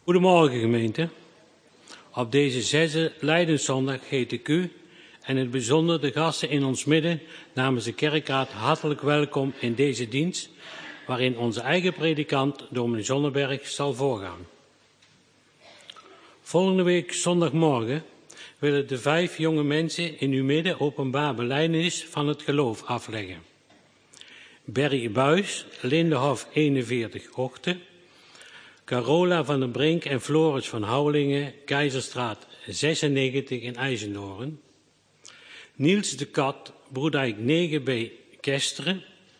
Goedemorgen gemeente. Op deze 6e Lijdenszondag heet ik u en in het bijzonder de gasten in ons midden namens de kerkraad hartelijk welkom in deze dienst, waarin onze eigen predikant, dominee Zonneberg, zal voorgaan. Volgende week zondagmorgen willen de 5 jonge mensen in uw midden openbaar belijdenis van het geloof afleggen. Berry Buis, Lindenhof 41 Ochten, Carola van den Brink en Floris van Houwelingen, Keizerstraat 96 in IJzendoorn. Niels de Kat, Broedijk 9b Kesteren.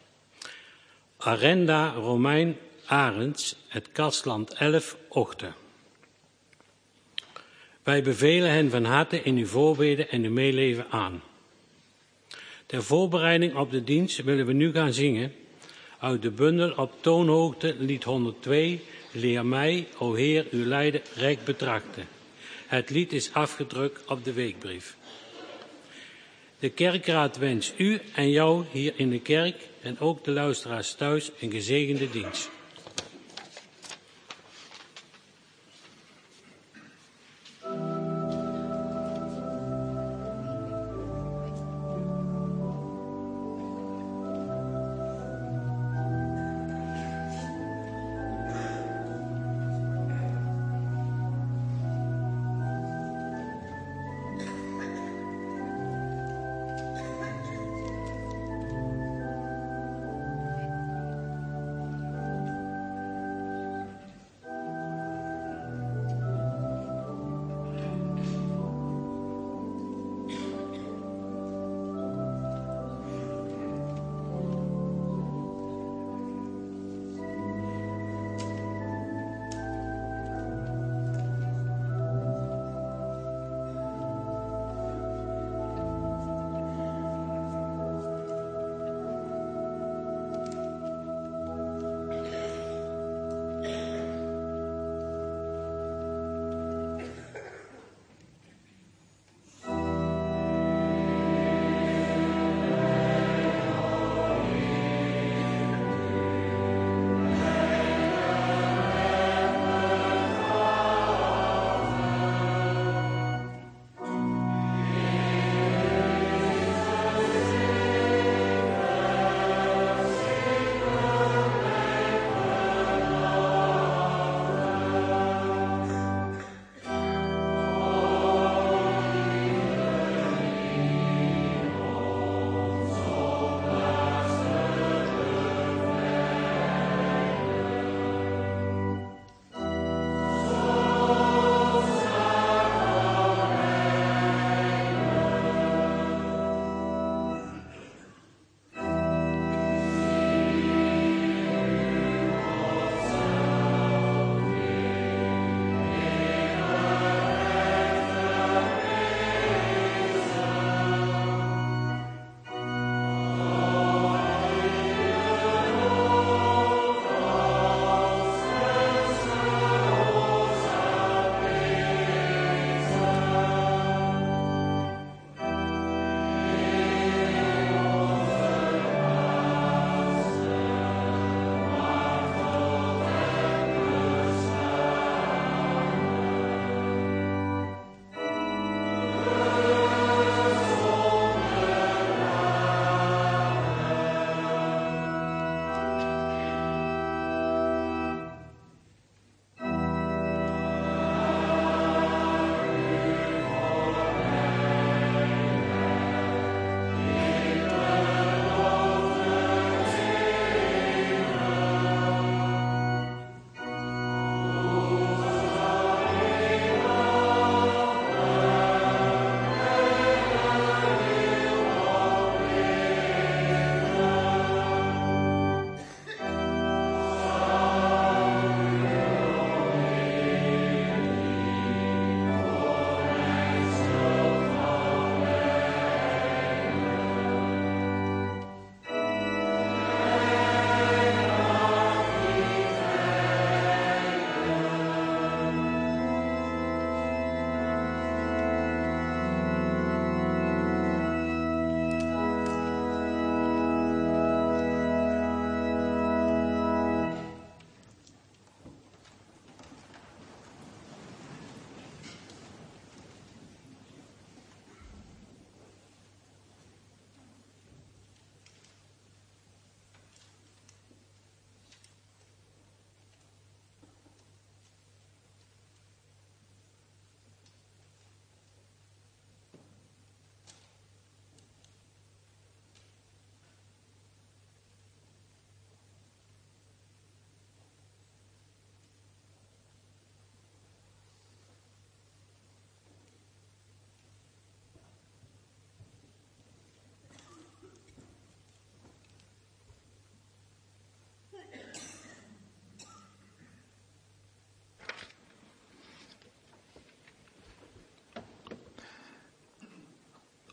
Arenda Romein Arends, het Kastland 11 Ochten. Wij bevelen hen van harte in uw voorbeden en uw meeleven aan. Ter voorbereiding op de dienst willen we nu gaan zingen uit de bundel op toonhoogte lied 102, Leer mij, o Heer, uw lijden rijk betrachten. Het lied is afgedrukt op de weekbrief. De kerkraad wenst u en jou hier in de kerk en ook de luisteraars thuis een gezegende dienst.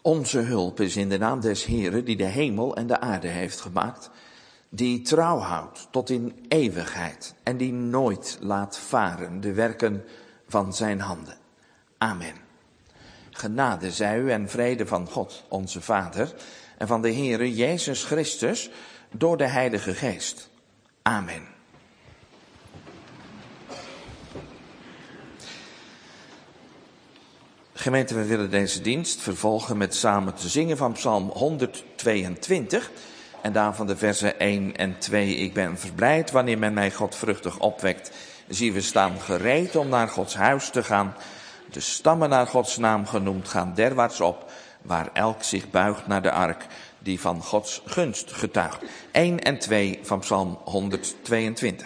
Onze hulp is in de naam des Heeren die de hemel en de aarde heeft gemaakt, die trouw houdt tot in eeuwigheid en die nooit laat varen de werken van zijn handen. Amen. Genade zij u en vrede van God, onze Vader, en van de Heere Jezus Christus door de Heilige Geest. Amen. Gemeente, we willen deze dienst vervolgen met samen te zingen van Psalm 122 en daarvan de versen 1 en 2. Ik ben verblijd wanneer men mij godvruchtig opwekt. Zie, we staan gereed om naar Gods huis te gaan. De stammen naar Gods naam genoemd gaan derwaarts op, waar elk zich buigt naar de ark die van Gods gunst getuigt. 1 en 2 van Psalm 122.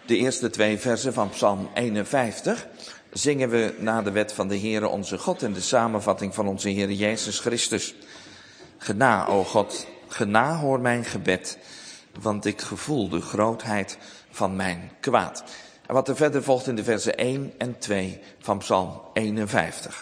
De eerste 2 versen van Psalm 51 zingen we na de wet van de Heere onze God en de samenvatting van onze Heere Jezus Christus. Gena, o God, gena hoor mijn gebed, want ik gevoel de grootheid van mijn kwaad. En wat er verder volgt in de versen 1 en 2 van Psalm 51.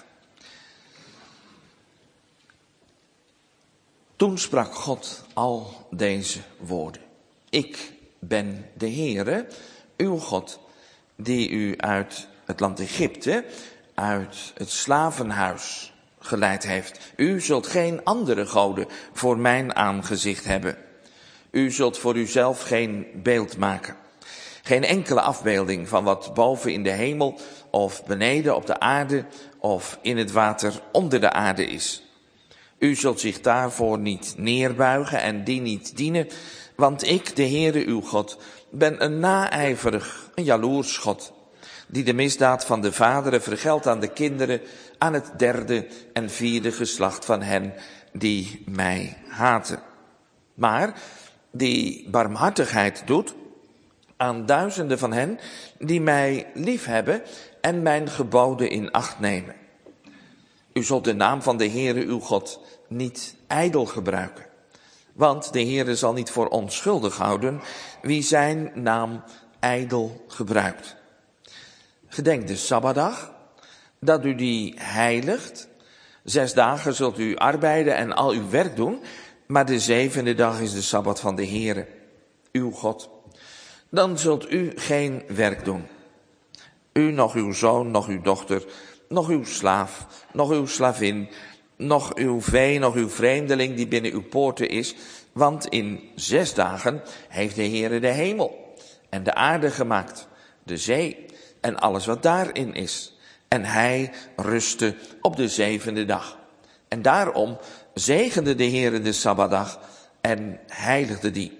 Toen sprak God al deze woorden. Ik ben de Heere, uw God, die u uit het land Egypte, uit het slavenhuis geleid heeft. U zult geen andere goden voor mijn aangezicht hebben. U zult voor uzelf geen beeld maken. Geen enkele afbeelding van wat boven in de hemel of beneden op de aarde of in het water onder de aarde is. U zult zich daarvoor niet neerbuigen en die niet dienen, want ik, de Heere uw God, ben een naijverig, een jaloers God, die de misdaad van de vaderen vergeldt aan de kinderen, aan het 3e en 4e geslacht van hen die mij haten. Maar die barmhartigheid doet aan duizenden van hen die mij liefhebben en mijn geboden in acht nemen. U zult de naam van de Heere uw God niet ijdel gebruiken. Want de Heere zal niet voor onschuldig houden wie zijn naam ijdel gebruikt. Gedenk de Sabbatdag, dat u die heiligt. 6 dagen zult u arbeiden en al uw werk doen, maar de 7e dag is de Sabbat van de Heere, uw God. Dan zult u geen werk doen. U, nog uw zoon, nog uw dochter, nog uw slaaf, nog uw slavin, nog uw vee, nog uw vreemdeling die binnen uw poorten is. Want in 6 dagen heeft de Heere de hemel en de aarde gemaakt, de zee en alles wat daarin is. En hij rustte op de 7e dag. En daarom zegende de Heere de Sabbatdag en heiligde die.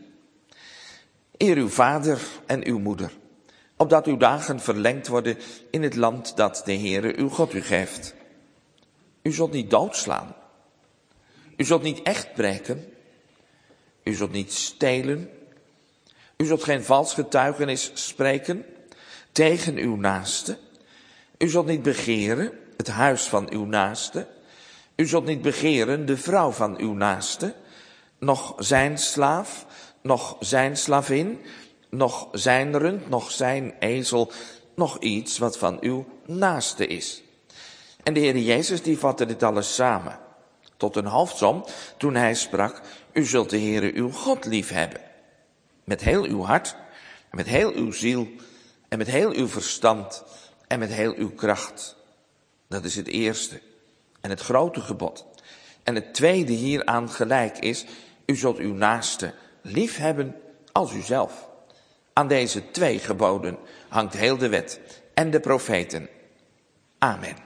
Eer uw vader en uw moeder, opdat uw dagen verlengd worden in het land dat de Heere uw God u geeft. U zult niet doodslaan. U zult niet echt breken. U zult niet stelen. U zult geen vals getuigenis spreken tegen uw naaste. U zult niet begeren het huis van uw naaste. U zult niet begeren de vrouw van uw naaste, noch zijn slaaf, noch zijn slavin, noch zijn rund, noch zijn ezel, noch iets wat van uw naaste is. En de Heer Jezus die vatte dit alles samen tot een hoofdsom toen hij sprak, u zult de Heere uw God lief hebben. Met heel uw hart, met heel uw ziel en met heel uw verstand en met heel uw kracht. Dat is het eerste en het grote gebod. En het tweede hieraan gelijk is, u zult uw naaste lief hebben als uzelf. Aan deze 2 geboden hangt heel de wet en de profeten. Amen.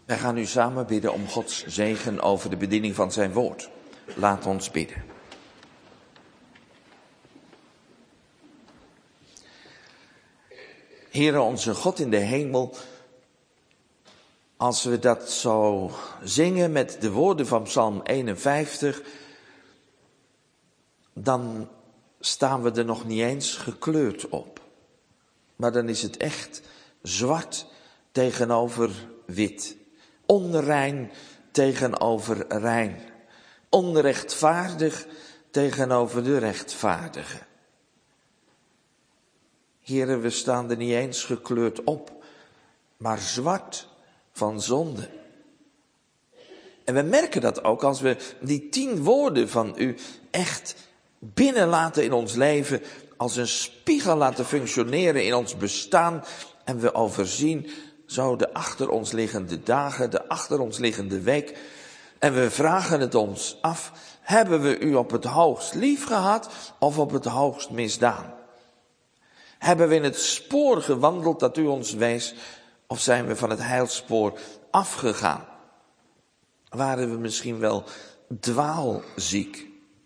Wij gaan nu samen bidden om Gods zegen over de bediening van zijn woord. Laat ons bidden. Heere onze God in de hemel, als we dat zo zingen met de woorden van Psalm 51, dan staan we er nog niet eens gekleurd op. Maar dan is het echt zwart tegenover wit. Onrein tegenover rein. Onrechtvaardig tegenover de rechtvaardige. Heren, we staan er niet eens gekleurd op, maar zwart van zonde. En we merken dat ook als we die 10 woorden van u echt binnenlaten in ons leven, als een spiegel laten functioneren in ons bestaan. En we overzien zo de achter ons liggende dagen, de achter ons liggende week. En we vragen het ons af, hebben we u op het hoogst lief gehad of op het hoogst misdaan? Hebben we in het spoor gewandeld dat u ons wees, of zijn we van het heilspoor afgegaan? Waren we misschien wel dwaalziek?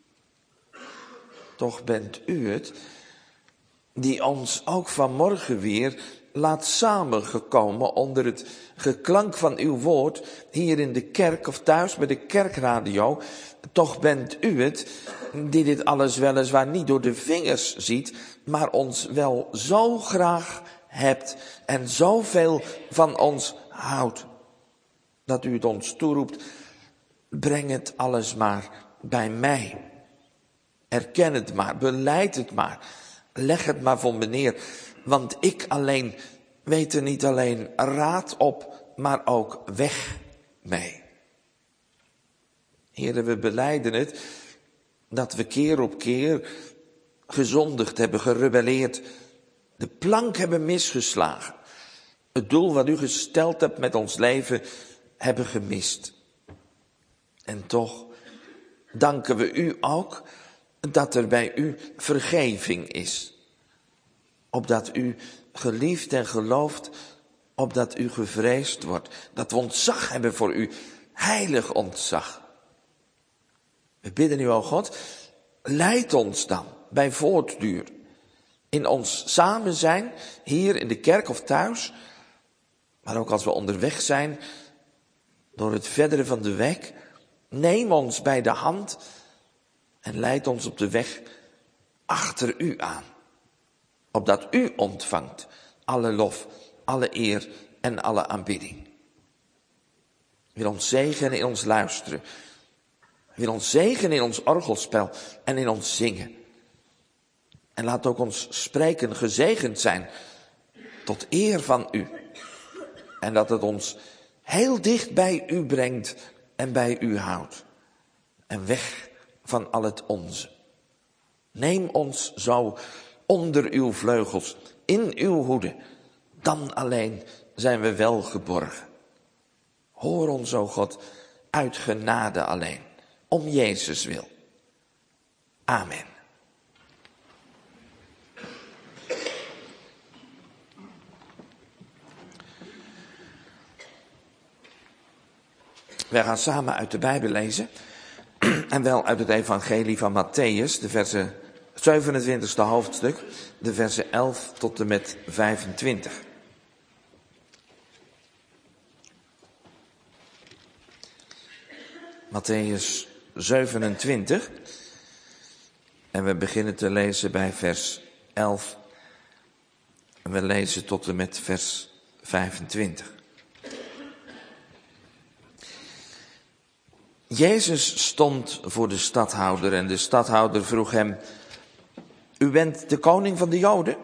Toch bent u het die ons ook vanmorgen weer laat samengekomen onder het geklank van uw woord, hier in de kerk of thuis bij de kerkradio. Toch bent u het die dit alles weliswaar niet door de vingers ziet, maar ons wel zo graag hebt en zoveel van ons houdt, dat u het ons toeroept, breng het alles maar bij mij. Erken het maar, belijd het maar, leg het maar voor me neer, want ik alleen weet er niet alleen raad op, maar ook weg mee. Heren, we belijden het, dat we keer op keer gezondigd hebben, gerebelleerd, de plank hebben misgeslagen, het doel wat u gesteld hebt met ons leven hebben gemist. En toch danken we u ook dat er bij u vergeving is. Opdat u geliefd en geloofd, opdat u gevreesd wordt. Dat we ontzag hebben voor u, heilig ontzag. We bidden u, o God, leid ons dan bij voortduur in ons samen zijn, hier in de kerk of thuis, maar ook als we onderweg zijn, door het verdere van de weg. Neem ons bij de hand en leid ons op de weg achter u aan. Opdat u ontvangt alle lof, alle eer en alle aanbidding. Wil ons zegenen in ons luisteren. Wil ons zegenen in ons orgelspel en in ons zingen. En laat ook ons spreken gezegend zijn tot eer van u. En dat het ons heel dicht bij u brengt en bij u houdt. En weg van al het onze. Neem ons zo onder uw vleugels, in uw hoede. Dan alleen zijn we wel geborgen. Hoor ons, o God, uit genade alleen. Om Jezus wil. Amen. Wij gaan samen uit de Bijbel lezen. En wel uit het evangelie van Mattheüs, de verse 27e hoofdstuk, de verse 11 tot en met 25. Mattheüs 27. En we beginnen te lezen bij vers 11. En we lezen tot en met vers 25. Jezus stond voor de stadhouder en de stadhouder vroeg hem: U bent de koning van de Joden?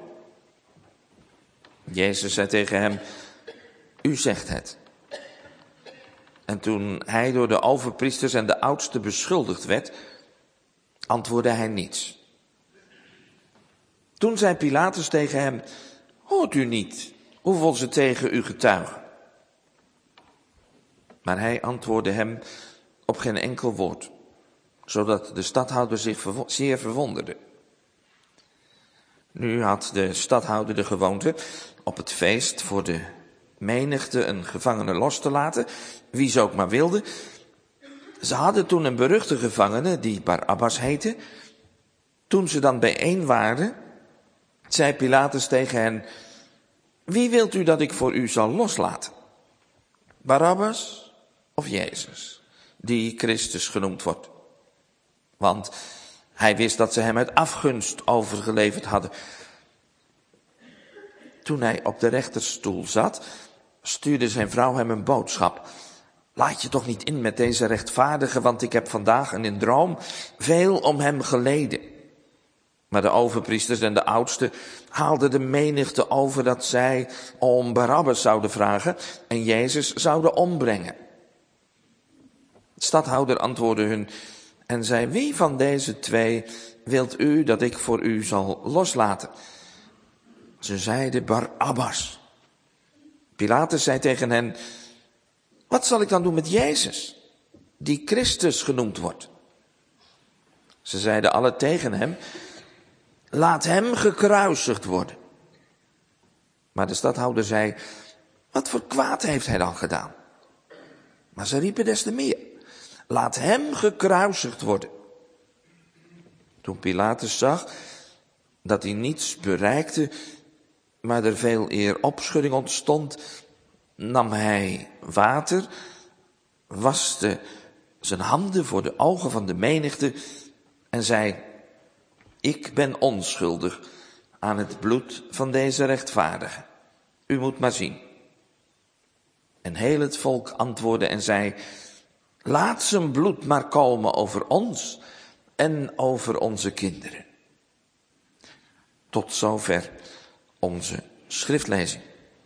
Jezus zei tegen hem: U zegt het. En toen hij door de overpriesters en de oudsten beschuldigd werd, antwoordde hij niets. Toen zei Pilatus tegen hem: Hoort u niet hoeveel ze tegen u getuigen? Maar hij antwoordde hem op geen enkel woord, zodat de stadhouder zich zeer verwonderde. Nu had de stadhouder de gewoonte op het feest voor de menigte een gevangene los te laten, wie ze ook maar wilden. Ze hadden toen een beruchte gevangene, die Barabbas heette. Toen ze dan bijeen waren, zei Pilatus tegen hen: wie wilt u dat ik voor u zal loslaten? Barabbas of Jezus, die Christus genoemd wordt? Want hij wist dat ze hem uit afgunst overgeleverd hadden. Toen hij op de rechterstoel zat, stuurde zijn vrouw hem een boodschap. Laat je toch niet in met deze rechtvaardige, want ik heb vandaag in een droom veel om hem geleden. Maar de overpriesters en de oudsten haalden de menigte over dat zij om Barabbas zouden vragen en Jezus zouden ombrengen. De stadhouder antwoordde hun en zei: wie van deze twee wilt u dat ik voor u zal loslaten? Ze zeiden: Barabbas. Pilatus zei tegen hen: wat zal ik dan doen met Jezus, die Christus genoemd wordt? Ze zeiden alle tegen hem: laat hem gekruisigd worden. Maar de stadhouder zei: wat voor kwaad heeft hij dan gedaan? Maar ze riepen des te meer: laat hem gekruisigd worden. Toen Pilatus zag dat hij niets bereikte, maar er veel eer opschudding ontstond, nam hij water, waste zijn handen voor de ogen van de menigte en zei: ik ben onschuldig aan het bloed van deze rechtvaardige. U moet maar zien. En heel het volk antwoordde en zei: laat zijn bloed maar komen over ons en over onze kinderen. Tot zover onze schriftlezing.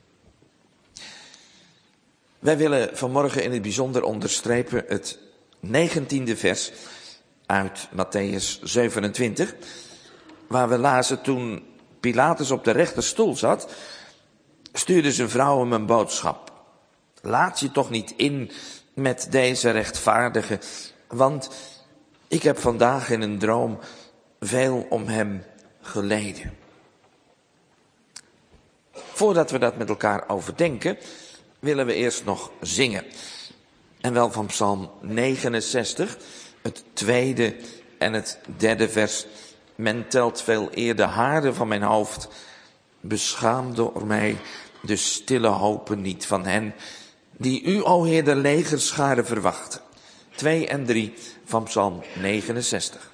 Wij willen vanmorgen in het bijzonder onderstrepen het 19e vers uit Mattheüs 27, waar we lazen: toen Pilatus op de rechterstoel zat, stuurde zijn vrouw hem een boodschap. Laat je toch niet in met deze rechtvaardige, want ik heb vandaag in een droom veel om hem geleden. Voordat we dat met elkaar overdenken, willen we eerst nog zingen. En wel van Psalm 69, het tweede en het derde vers. Men telt veel eer de haren van mijn hoofd, beschaamd door mij de stille hopen niet van hen, die u, o Heer, de legerscharen verwachten. 2 en 3 van Psalm 69.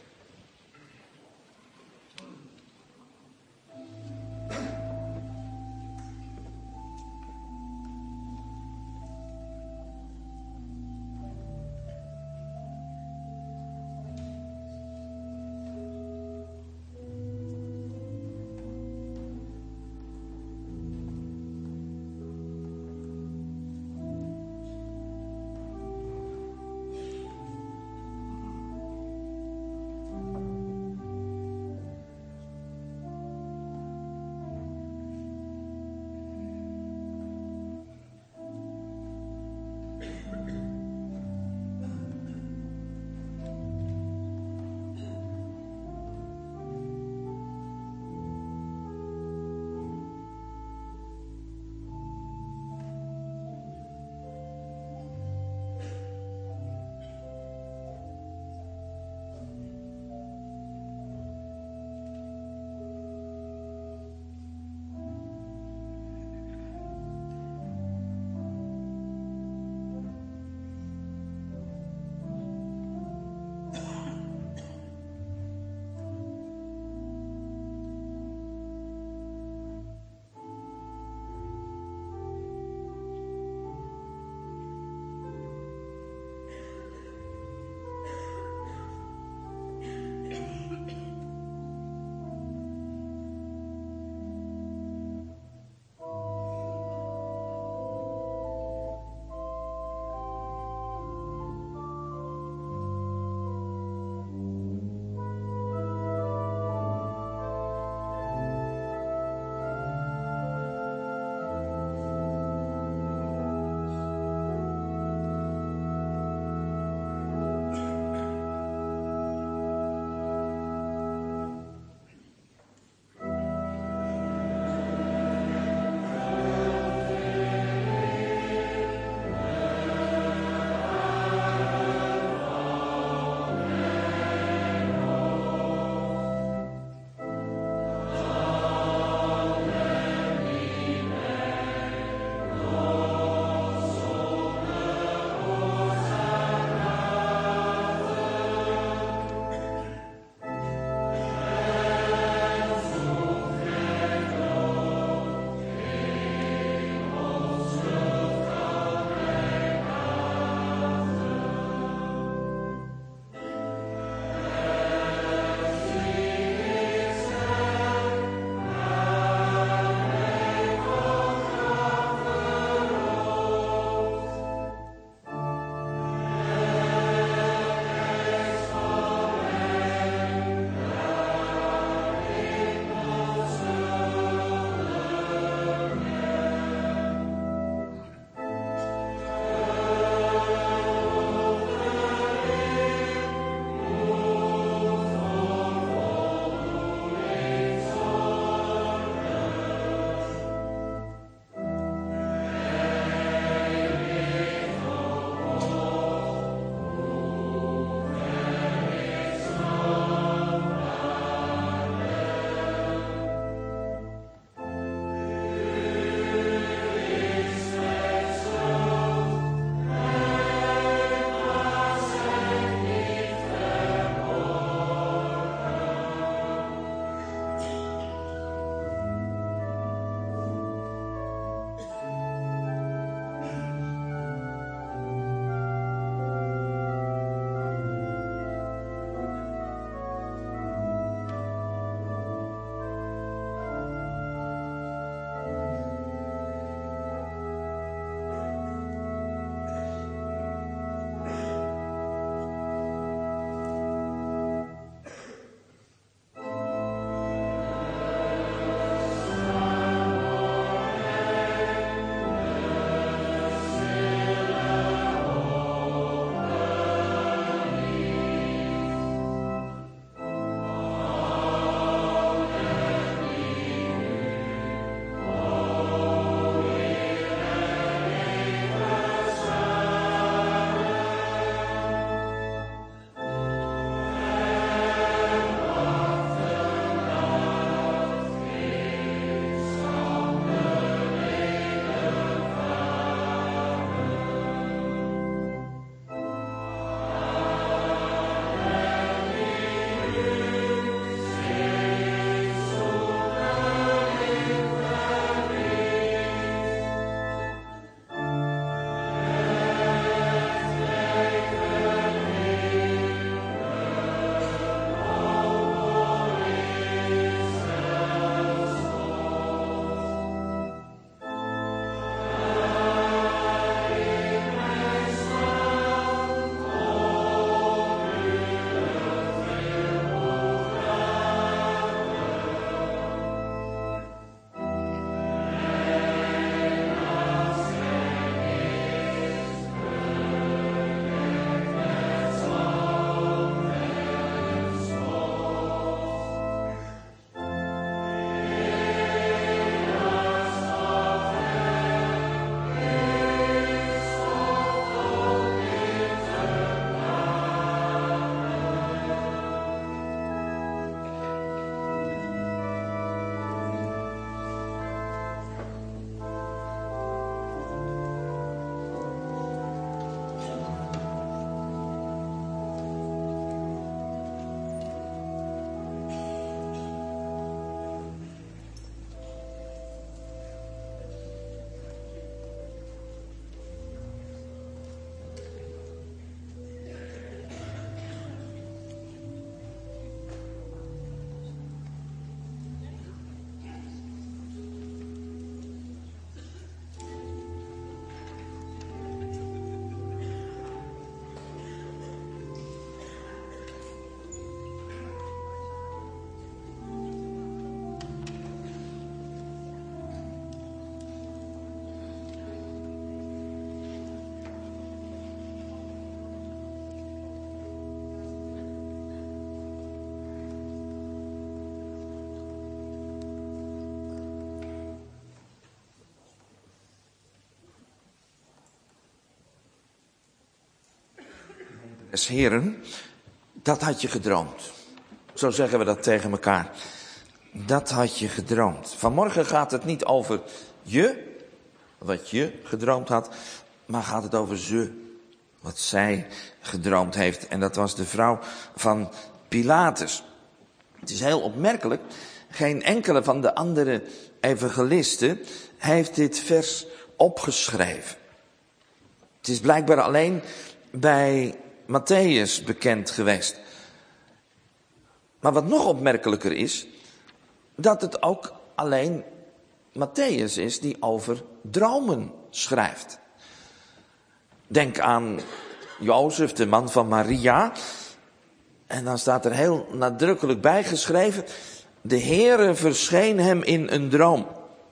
des Heren, dat had je gedroomd. Zo zeggen we dat tegen elkaar. Dat had je gedroomd. Vanmorgen gaat het niet over je, wat je gedroomd had, maar gaat het over ze, wat zij gedroomd heeft. En dat was de vrouw van Pilatus. Het is heel opmerkelijk, geen enkele van de andere evangelisten heeft dit vers opgeschreven. Het is blijkbaar alleen bij Mattheüs bekend geweest. Maar wat nog opmerkelijker is, dat het ook alleen Mattheüs is die over dromen schrijft. Denk aan Jozef, de man van Maria. En dan staat er heel nadrukkelijk bij geschreven, de Heere verscheen hem in een droom.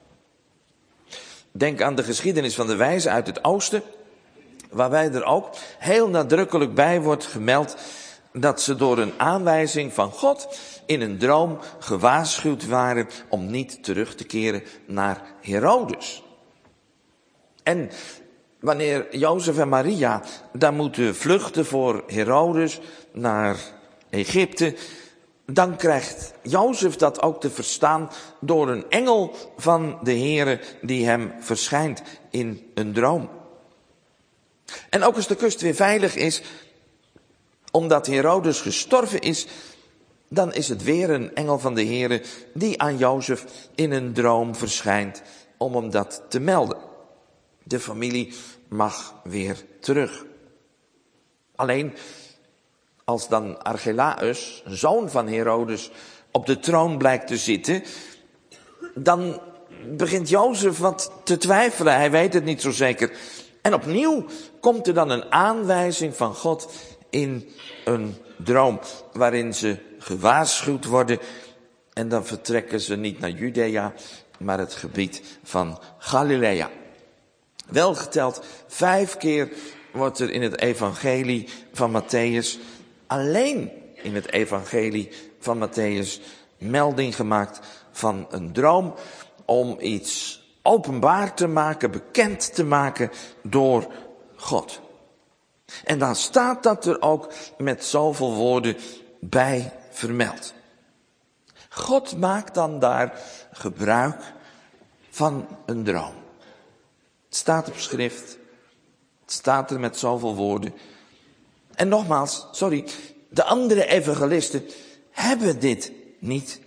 Denk aan de geschiedenis van de wijzen uit het oosten, waarbij er ook heel nadrukkelijk bij wordt gemeld dat ze door een aanwijzing van God in een droom gewaarschuwd waren om niet terug te keren naar Herodes. En wanneer Jozef en Maria daar moeten vluchten voor Herodes naar Egypte, dan krijgt Jozef dat ook te verstaan door een engel van de Heere die hem verschijnt in een droom. En ook als de kust weer veilig is, omdat Herodes gestorven is, dan is het weer een engel van de Heere die aan Jozef in een droom verschijnt om hem dat te melden. De familie mag weer terug. Alleen als dan Archelaus, zoon van Herodes, op de troon blijkt te zitten, dan begint Jozef wat te twijfelen. Hij weet het niet zo zeker. En opnieuw komt er dan een aanwijzing van God in een droom, waarin ze gewaarschuwd worden. En dan vertrekken ze niet naar Judea, maar het gebied van Galilea. Wel geteld 5 keer wordt er in het evangelie van Mattheüs, alleen in het evangelie van Mattheüs, melding gemaakt van een droom om iets openbaar te maken, bekend te maken door God. En dan staat dat er ook met zoveel woorden bij vermeld. God maakt dan daar gebruik van een droom. Het staat op schrift. Het staat er met zoveel woorden. En nogmaals, de andere evangelisten hebben dit niet.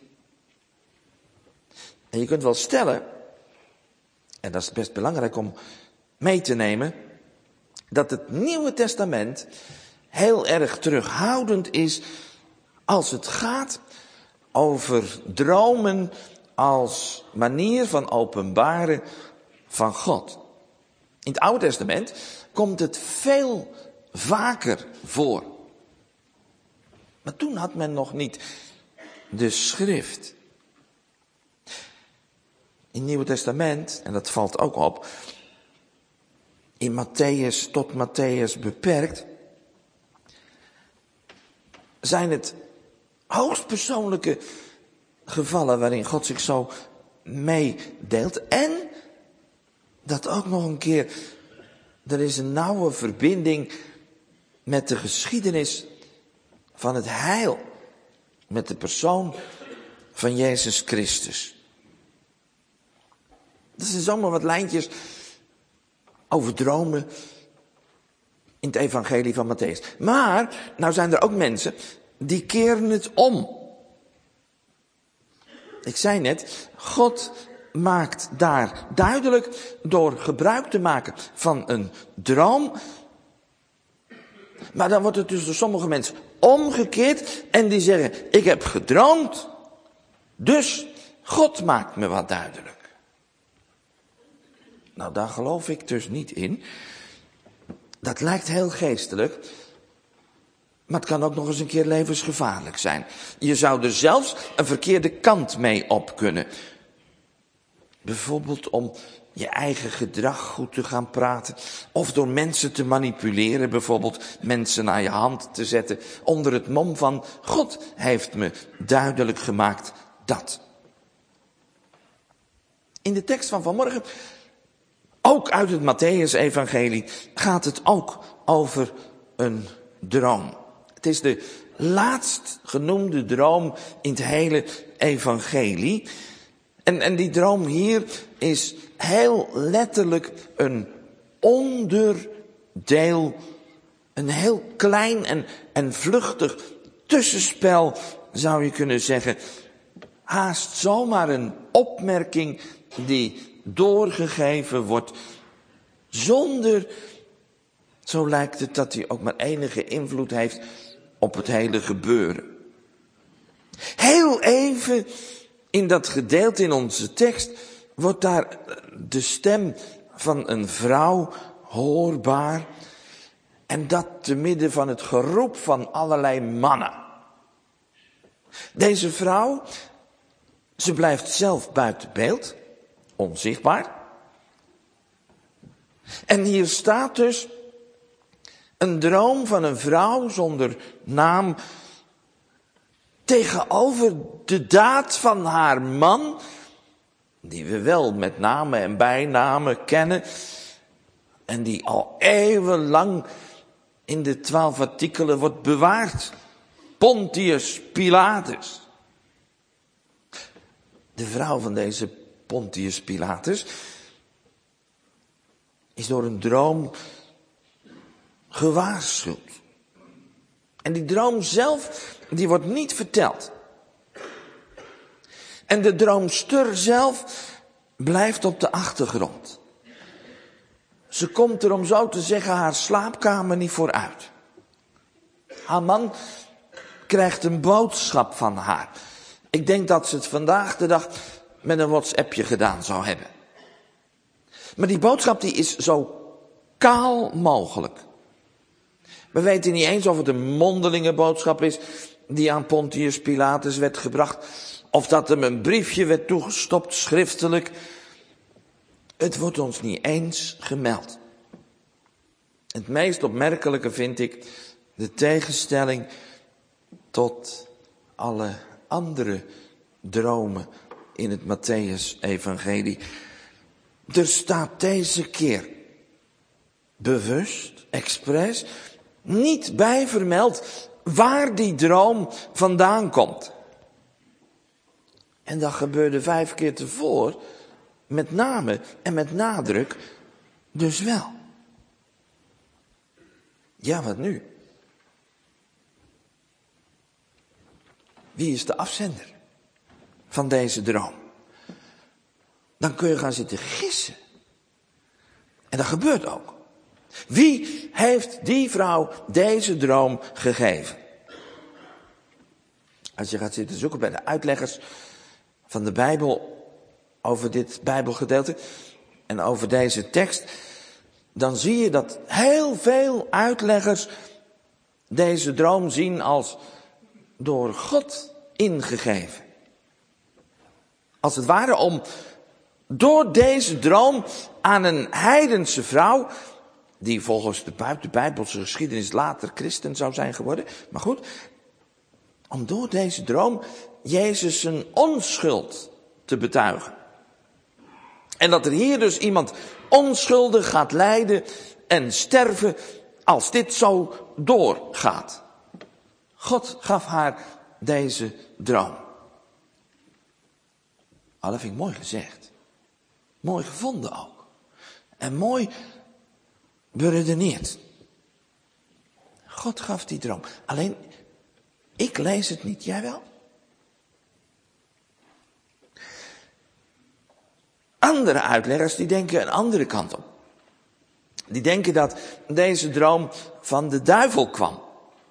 En je kunt wel stellen, en dat is best belangrijk om mee te nemen, dat het Nieuwe Testament heel erg terughoudend is als het gaat over dromen als manier van openbaren van God. In het Oude Testament komt het veel vaker voor. Maar toen had men nog niet de schrift. In het Nieuwe Testament, en dat valt ook op, in Mattheüs tot Mattheüs beperkt, zijn het hoogstpersoonlijke gevallen waarin God zich zo meedeelt. En dat ook nog een keer, er is een nauwe verbinding met de geschiedenis van het heil, met de persoon van Jezus Christus. Dat zijn zomaar wat lijntjes over dromen in het evangelie van Mattheüs. Maar, nou zijn er ook mensen die keren het om. Ik zei net, God maakt daar duidelijk door gebruik te maken van een droom. Maar dan wordt het dus door sommige mensen omgekeerd en die zeggen, ik heb gedroomd, dus God maakt me wat duidelijk. Nou, daar geloof ik dus niet in. Dat lijkt heel geestelijk, maar het kan ook nog eens een keer levensgevaarlijk zijn. Je zou er zelfs een verkeerde kant mee op kunnen. Bijvoorbeeld om je eigen gedrag goed te gaan praten. Of door mensen te manipuleren. Bijvoorbeeld mensen naar je hand te zetten. Onder het mom van God heeft me duidelijk gemaakt dat. In de tekst van vanmorgen, ook uit het Mattheüs-evangelie, gaat het ook over een droom. Het is de laatst genoemde droom in het hele evangelie. En die droom hier is heel letterlijk een onderdeel, een heel klein en vluchtig tussenspel, zou je kunnen zeggen. Haast zomaar een opmerking die doorgegeven wordt zonder, zo lijkt het, dat hij ook maar enige invloed heeft op het hele gebeuren. Heel even in dat gedeelte in onze tekst wordt daar de stem van een vrouw hoorbaar. En dat te midden van het geroep van allerlei mannen. Deze vrouw, ze blijft zelf buiten beeld, onzichtbaar. En hier staat dus een droom van een vrouw zonder naam tegenover de daad van haar man, die we wel met namen en bijnamen kennen, en die al eeuwenlang in de 12 artikelen wordt bewaard. Pontius Pilatus. De vrouw van deze Pontius Pilatus is door een droom gewaarschuwd. En die droom zelf, die wordt niet verteld. En de droomster zelf blijft op de achtergrond. Ze komt er, om zo te zeggen, haar slaapkamer niet vooruit. Haar man krijgt een boodschap van haar. Ik denk dat ze het vandaag de dag met een WhatsAppje gedaan zou hebben. Maar die boodschap die is zo kaal mogelijk. We weten niet eens of het een mondelinge boodschap is die aan Pontius Pilatus werd gebracht, of dat hem een briefje werd toegestopt schriftelijk. Het wordt ons niet eens gemeld. Het meest opmerkelijke vind ik de tegenstelling tot alle andere dromen in het Mattheüs-evangelie. Er staat deze keer bewust, expres, niet bij vermeld waar die droom vandaan komt. En dat gebeurde 5 keer tevoren, met name en met nadruk, dus wel. Ja, wat nu? Wie is de afzender van deze droom? Dan kun je gaan zitten gissen. En dat gebeurt ook. Wie heeft die vrouw deze droom gegeven? Als je gaat zitten zoeken bij de uitleggers van de Bijbel over dit Bijbelgedeelte en over deze tekst, dan zie je dat heel veel uitleggers deze droom zien als door God ingegeven. Als het ware om door deze droom aan een heidense vrouw, die volgens de Bijbelse geschiedenis later christen zou zijn geworden, maar goed, om door deze droom Jezus zijn onschuld te betuigen. En dat er hier dus iemand onschuldig gaat lijden en sterven als dit zo doorgaat. God gaf haar deze droom. Oh, dat vind ik mooi gezegd. Mooi gevonden ook. En mooi beredeneerd. God gaf die droom. Alleen, ik lees het niet. Jij wel? Andere uitleggers die denken een andere kant op. Die denken dat deze droom van de duivel kwam.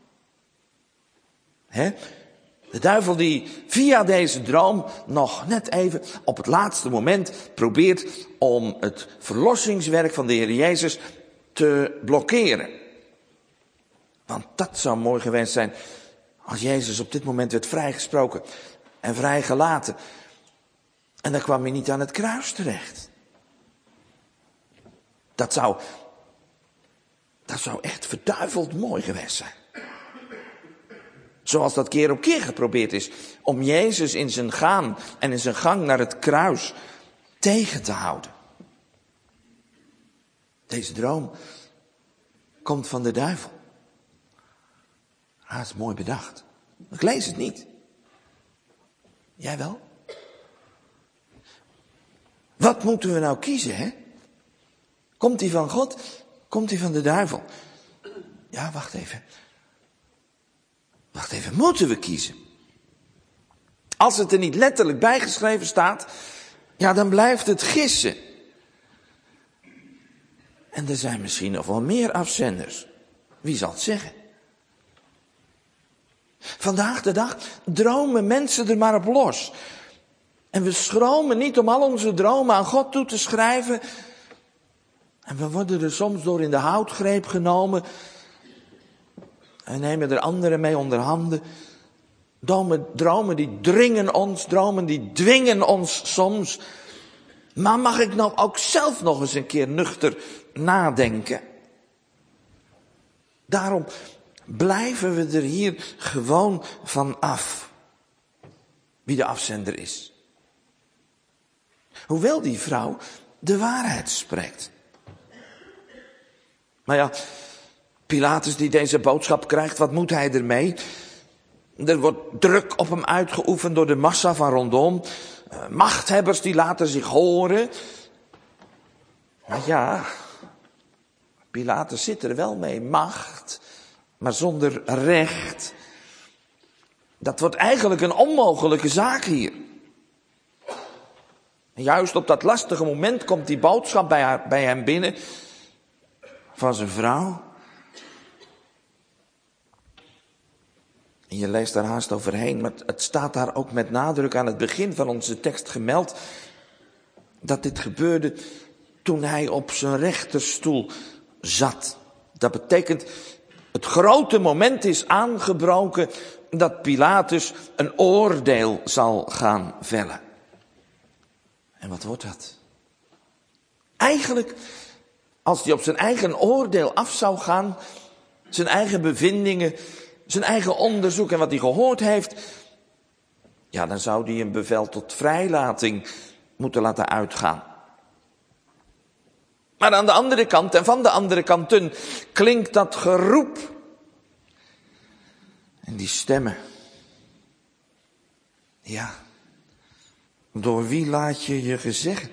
De duivel die via deze droom nog net even op het laatste moment probeert om het verlossingswerk van de Heer Jezus te blokkeren. Want dat zou mooi geweest zijn als Jezus op dit moment werd vrijgesproken en vrijgelaten. En dan kwam hij niet aan het kruis terecht. Dat zou echt verduiveld mooi geweest zijn. Zoals dat keer op keer geprobeerd is om Jezus in zijn gaan en in zijn gang naar het kruis tegen te houden. Deze droom komt van de duivel. Dat is mooi bedacht. Ik lees het niet. Jij wel? Wat moeten we nou kiezen, hè? Komt die van God? Komt die van de duivel? Ja, wacht even. Wacht even, moeten we kiezen? Als het er niet letterlijk bijgeschreven staat, ja, dan blijft het gissen. En er zijn misschien nog wel meer afzenders. Wie zal het zeggen? Vandaag de dag dromen mensen er maar op los. En we schromen niet om al onze dromen aan God toe te schrijven. En we worden er soms door in de houtgreep genomen. En nemen er anderen mee onder handen. Dromen die dringen ons, dromen die dwingen ons soms. Maar mag ik nou ook zelf nog eens een keer nuchter nadenken? Daarom blijven we er hier gewoon van af. Wie de afzender is. Hoewel die vrouw de waarheid spreekt. Maar ja, Pilatus die deze boodschap krijgt, wat moet hij ermee? Er wordt druk op hem uitgeoefend door de massa van rondom. Machthebbers die laten zich horen. Maar ja, Pilatus zit er wel mee. Macht, maar zonder recht. Dat wordt eigenlijk een onmogelijke zaak hier. En juist op dat lastige moment komt die boodschap bij hem binnen. Van zijn vrouw. En je leest daar haast overheen, maar het staat daar ook met nadruk aan het begin van onze tekst gemeld. Dat dit gebeurde toen hij op zijn rechterstoel zat. Dat betekent, het grote moment is aangebroken dat Pilatus een oordeel zal gaan vellen. En wat wordt dat? Eigenlijk, als hij op zijn eigen oordeel af zou gaan, zijn eigen bevindingen, zijn eigen onderzoek en wat hij gehoord heeft, ja, dan zou hij een bevel tot vrijlating moeten laten uitgaan. Maar aan de andere kant en van de andere kanten klinkt dat geroep. En die stemmen. Ja, door wie laat je je gezeggen?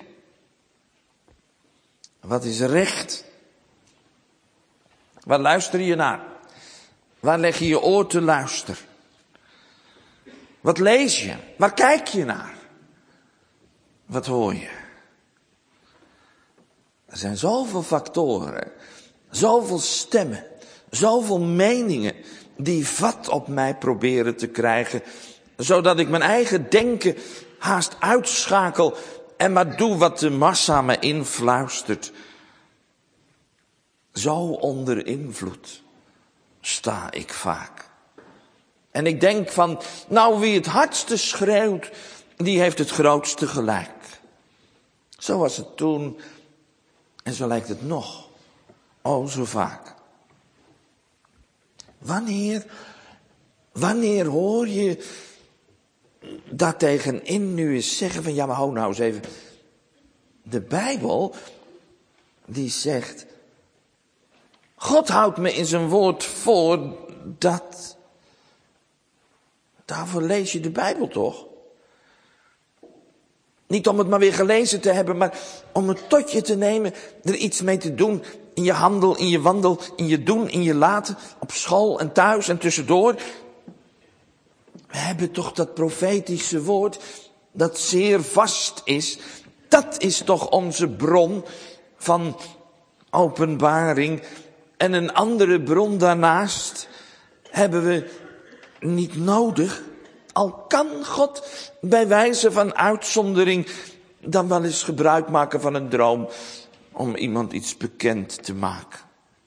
Wat is recht? Waar luister je naar? Waar leg je je oor te luisteren? Wat lees je? Waar kijk je naar? Wat hoor je? Er zijn zoveel factoren, zoveel stemmen, zoveel meningen die vat op mij proberen te krijgen, zodat ik mijn eigen denken haast uitschakel en maar doe wat de massa me influistert. Zo onder invloed sta ik vaak. En ik denk van, nou wie het hardste schreeuwt, die heeft het grootste gelijk. Zo was het toen en zo lijkt het nog. Oh, zo vaak. Wanneer hoor je daartegenin nu eens zeggen van, ja maar hou nou eens even. De Bijbel, die zegt, God houdt me in zijn woord voor dat. Daarvoor lees je de Bijbel toch? Niet om het maar weer gelezen te hebben, maar om het tot je te nemen, er iets mee te doen. In je handel, in je wandel, in je doen, in je laten, op school en thuis en tussendoor. We hebben toch dat profetische woord, dat zeer vast is. Dat is toch onze bron van openbaring. En een andere bron daarnaast hebben we niet nodig. Al kan God bij wijze van uitzondering dan wel eens gebruik maken van een droom om iemand iets bekend te maken.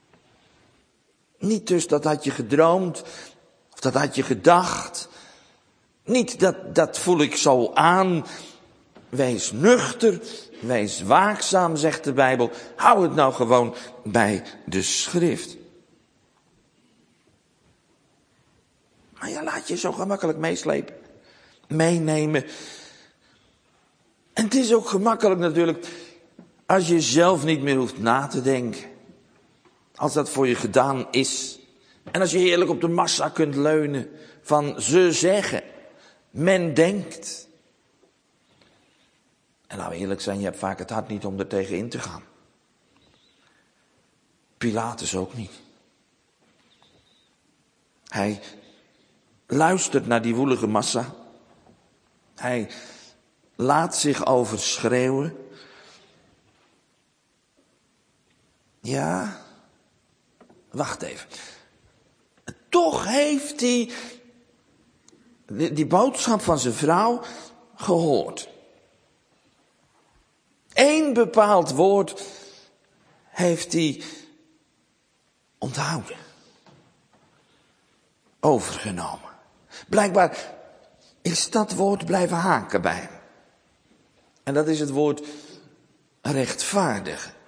Niet dus dat had je gedroomd of dat had je gedacht. Niet dat voel ik zo aan. Wees nuchter, wees waakzaam, zegt de Bijbel. Hou het nou gewoon bij de schrift. Maar ja, laat je zo gemakkelijk meeslepen. Meenemen. En het is ook gemakkelijk natuurlijk als je zelf niet meer hoeft na te denken. Als dat voor je gedaan is. En als je heerlijk op de massa kunt leunen van ze zeggen, men denkt. En laten we eerlijk zijn, je hebt vaak het hart niet om er tegen in te gaan. Pilatus ook niet. Hij luistert naar die woelige massa. Hij laat zich overschreeuwen. Ja, wacht even. Toch heeft hij die boodschap van zijn vrouw gehoord. Eén bepaald woord heeft hij onthouden. Overgenomen. Blijkbaar is dat woord blijven haken bij hem. En dat is het woord rechtvaardigen.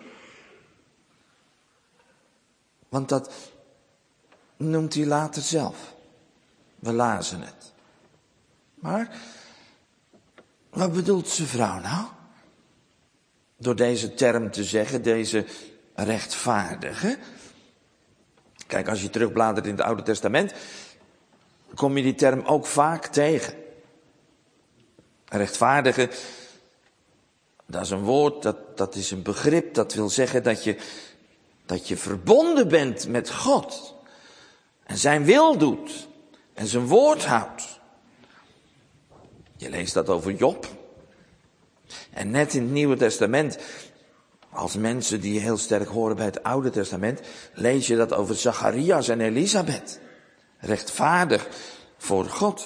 Want dat noemt hij later zelf. We lazen het. Maar wat bedoelt zijn vrouw nou? Door deze term te zeggen, deze rechtvaardige. Kijk, als je terugbladert in het Oude Testament, kom je die term ook vaak tegen. Rechtvaardige, dat is een woord, dat is een begrip, dat wil zeggen dat je verbonden bent met God. En zijn wil doet. En zijn woord houdt. Je leest dat over Job. En net in het Nieuwe Testament, als mensen die heel sterk horen bij het Oude Testament, lees je dat over Zacharias en Elisabeth. Rechtvaardig voor God.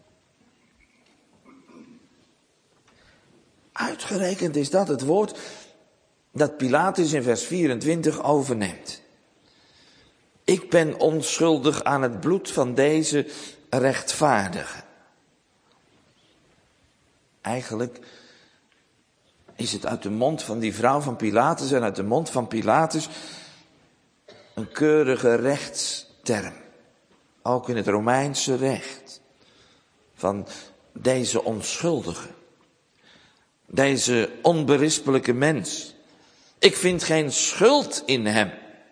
Uitgerekend is dat het woord dat Pilatus in vers 24 overneemt. Ik ben onschuldig aan het bloed van deze rechtvaardige. Eigenlijk is het uit de mond van die vrouw van Pilatus en uit de mond van Pilatus een keurige rechtsterm. Ook in het Romeinse recht. Van deze onschuldige. Deze onberispelijke mens. Ik vind geen schuld in hem.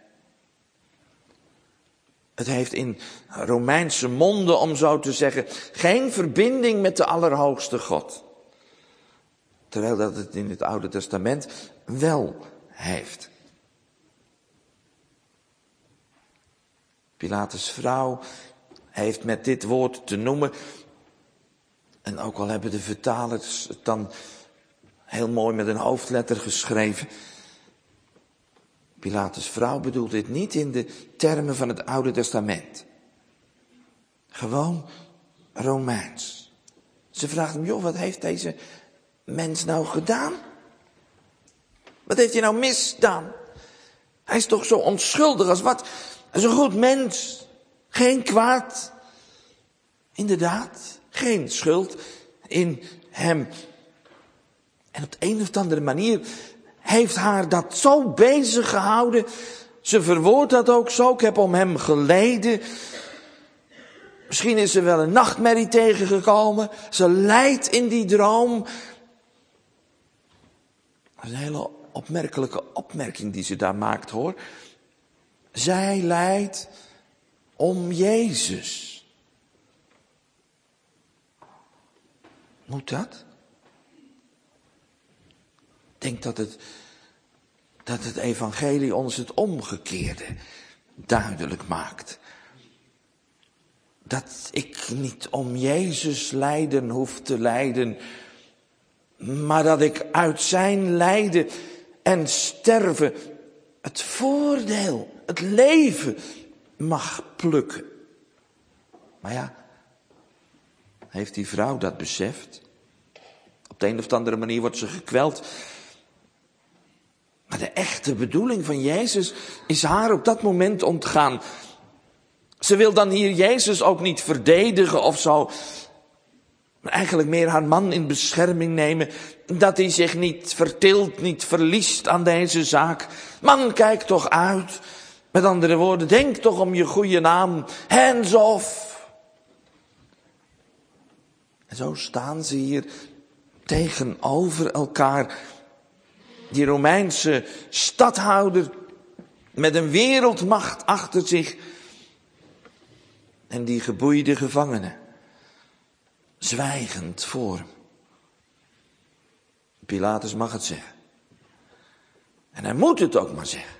Het heeft in Romeinse monden, om zo te zeggen, geen verbinding met de Allerhoogste God. Terwijl dat het in het Oude Testament wel heeft. Pilatus' vrouw heeft met dit woord te noemen, en ook al hebben de vertalers het dan heel mooi met een hoofdletter geschreven. Pilatus' vrouw bedoelt dit niet in de termen van het Oude Testament. Gewoon Romeins. Ze vraagt hem, joh, wat heeft deze mens nou gedaan? Wat heeft hij nou misdaan? Hij is toch zo onschuldig als wat? Hij is een goed mens. Geen kwaad. Inderdaad, geen schuld in hem. En op de een of andere manier heeft haar dat zo bezig gehouden. Ze verwoordt dat ook zo. Ik heb om hem geleden. Misschien is ze wel een nachtmerrie tegengekomen. Ze lijdt in die droom. Dat is een hele opmerkelijke opmerking die ze daar maakt, hoor. Zij lijdt om Jezus. Moet dat? Ik denk dat het evangelie ons het omgekeerde duidelijk maakt. Dat ik niet om Jezus lijden hoef te lijden, maar dat ik uit zijn lijden en sterven het voordeel, het leven mag plukken. Maar ja, heeft die vrouw dat beseft? Op de een of andere manier wordt ze gekweld. Maar de echte bedoeling van Jezus is haar op dat moment ontgaan. Ze wil dan hier Jezus ook niet verdedigen of zo. Maar eigenlijk meer haar man in bescherming nemen. Dat hij zich niet vertilt, niet verliest aan deze zaak. Man, kijk toch uit. Met andere woorden, denk toch om je goede naam. Hands off. En zo staan ze hier tegenover elkaar. Die Romeinse stadhouder met een wereldmacht achter zich. en die geboeide gevangene, zwijgend voor hem. Pilatus mag het zeggen. En hij moet het ook maar zeggen.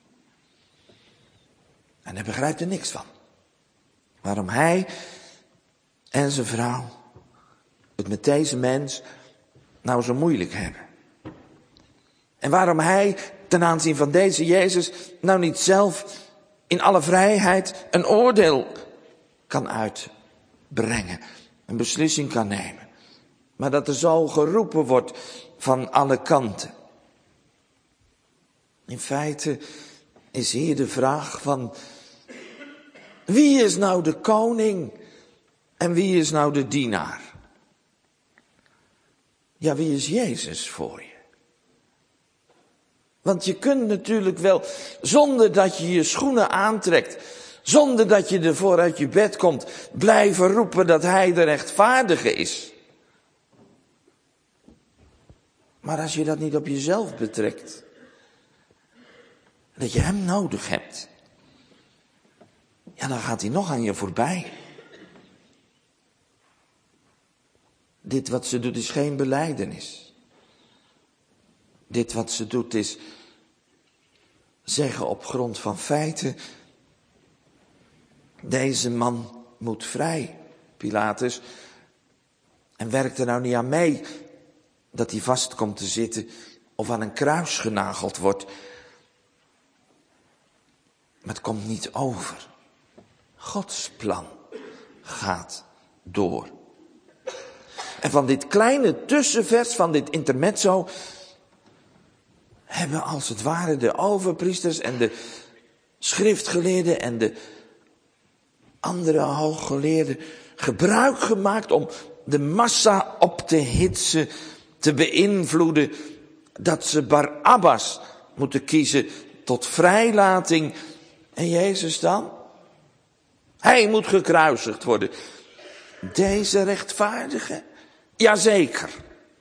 En hij begrijpt er niks van. Waarom hij en zijn vrouw het met deze mens nou zo moeilijk hebben. En waarom hij ten aanzien van deze Jezus nou niet zelf in alle vrijheid een oordeel kan uitbrengen. Een beslissing kan nemen. Maar dat er zo geroepen wordt van alle kanten. In feite is hier de vraag van: wie is nou de koning en wie is nou de dienaar? Ja, wie is Jezus voor je? Want je kunt natuurlijk wel, zonder dat je je schoenen aantrekt, zonder dat je ervoor uit je bed komt, blijven roepen dat hij de rechtvaardige is. Maar als je dat niet op jezelf betrekt, dat je hem nodig hebt, ja, dan gaat hij nog aan je voorbij. Dit wat ze doet is geen belijdenis. Dit wat ze doet is zeggen op grond van feiten: deze man moet vrij, Pilatus. En werkt er nou niet aan mee dat hij vast komt te zitten of aan een kruis genageld wordt. Maar het komt niet over. Gods plan gaat door. En van dit kleine tussenvers, van dit intermezzo, hebben als het ware de overpriesters en de schriftgeleerden en de andere hooggeleerden gebruik gemaakt om de massa op te hitsen, te beïnvloeden, dat ze Barabbas moeten kiezen tot vrijlating. En Jezus dan? Hij moet gekruisigd worden. Deze rechtvaardige? Jazeker.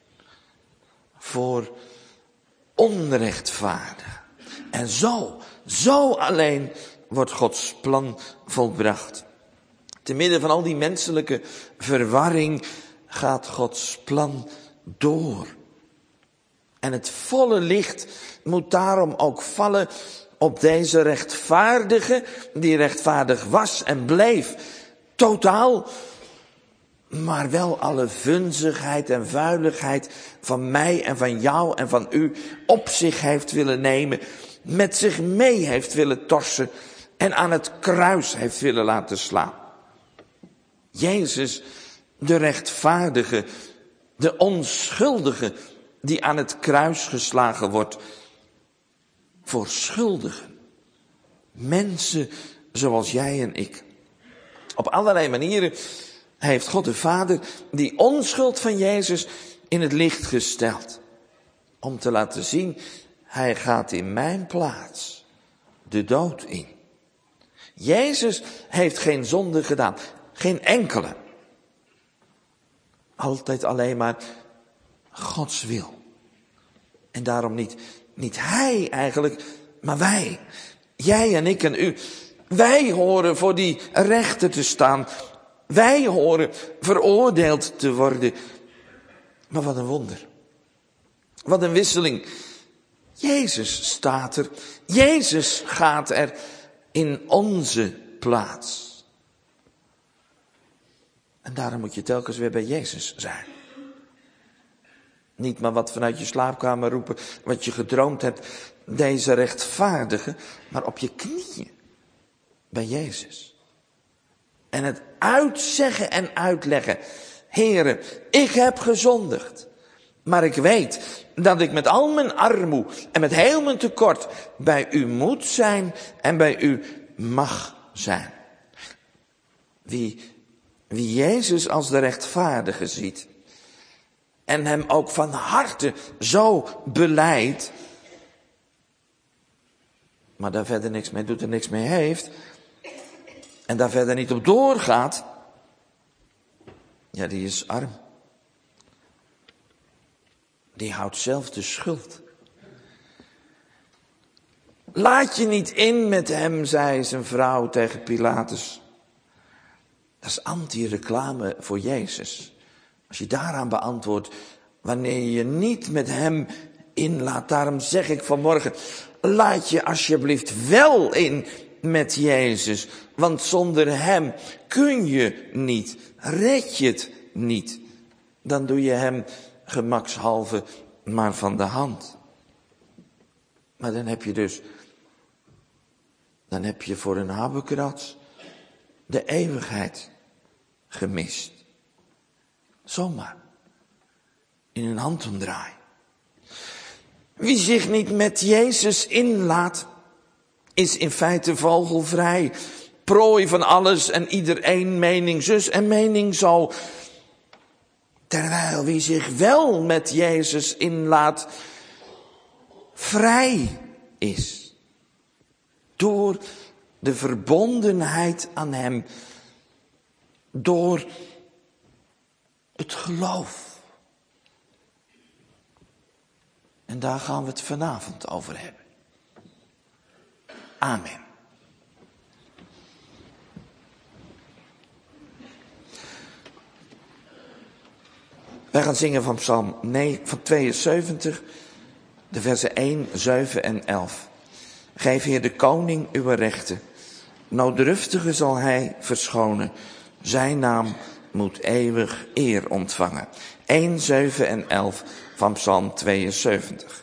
Voor onrechtvaardig. En zo alleen wordt Gods plan volbracht. Te midden van al die menselijke verwarring gaat Gods plan door. En het volle licht moet daarom ook vallen op deze rechtvaardige, die rechtvaardig was en bleef. Totaal, maar wel alle vunzigheid en vuiligheid van mij en van jou en van u op zich heeft willen nemen. Met zich mee heeft willen torsen en aan het kruis heeft willen laten slaan. Jezus, de rechtvaardige, de onschuldige, die aan het kruis geslagen wordt. Voor schuldigen. Mensen zoals jij en ik. Op allerlei manieren heeft God de Vader die onschuld van Jezus in het licht gesteld. Om te laten zien, hij gaat in mijn plaats de dood in. Jezus heeft geen zonde gedaan. Geen enkele. Altijd alleen maar Gods wil. En daarom niet hij eigenlijk, maar wij. Jij en ik en u. Wij horen voor die rechter te staan. Wij horen veroordeeld te worden. Maar wat een wonder. Wat een wisseling. Jezus staat er. Jezus gaat er in onze plaats. En daarom moet je telkens weer bij Jezus zijn. Niet maar wat vanuit je slaapkamer roepen, wat je gedroomd hebt, deze rechtvaardige, maar op je knieën bij Jezus. En het uitzeggen en uitleggen. Heere, ik heb gezondigd, maar ik weet dat ik met al mijn armoe en met heel mijn tekort bij u moet zijn en bij u mag zijn. Wie Jezus als de rechtvaardige ziet en hem ook van harte zo belijdt, maar daar verder niks mee doet en niks mee heeft en daar verder niet op doorgaat, ja, die is arm. Die houdt zelf de schuld. Laat je niet in met hem, zei zijn vrouw tegen Pilatus. Dat is anti-reclame voor Jezus. Als je daaraan beantwoordt, wanneer je niet met hem inlaat. Daarom zeg ik vanmorgen, laat je alsjeblieft wel in met Jezus. Want zonder hem kun je niet, red je het niet. Dan doe je hem gemakshalve maar van de hand. Maar dan heb je voor een habbekrats de eeuwigheid gemist. Zomaar. In een handomdraai. Wie zich niet met Jezus inlaat, is in feite vogelvrij. Prooi van alles en iedereen, mening zus en mening zo. Terwijl wie zich wel met Jezus inlaat, vrij is. Door de verbondenheid aan hem. Door het geloof. En daar gaan we het vanavond over hebben. Amen. Wij gaan zingen van Psalm 72, de versen 1, 7 en 11. Geef Heer de koning uw rechten. Nooddruftige zal hij verschonen. Zijn naam moet eeuwig eer ontvangen. 1, 7 en 11 van Psalm 72.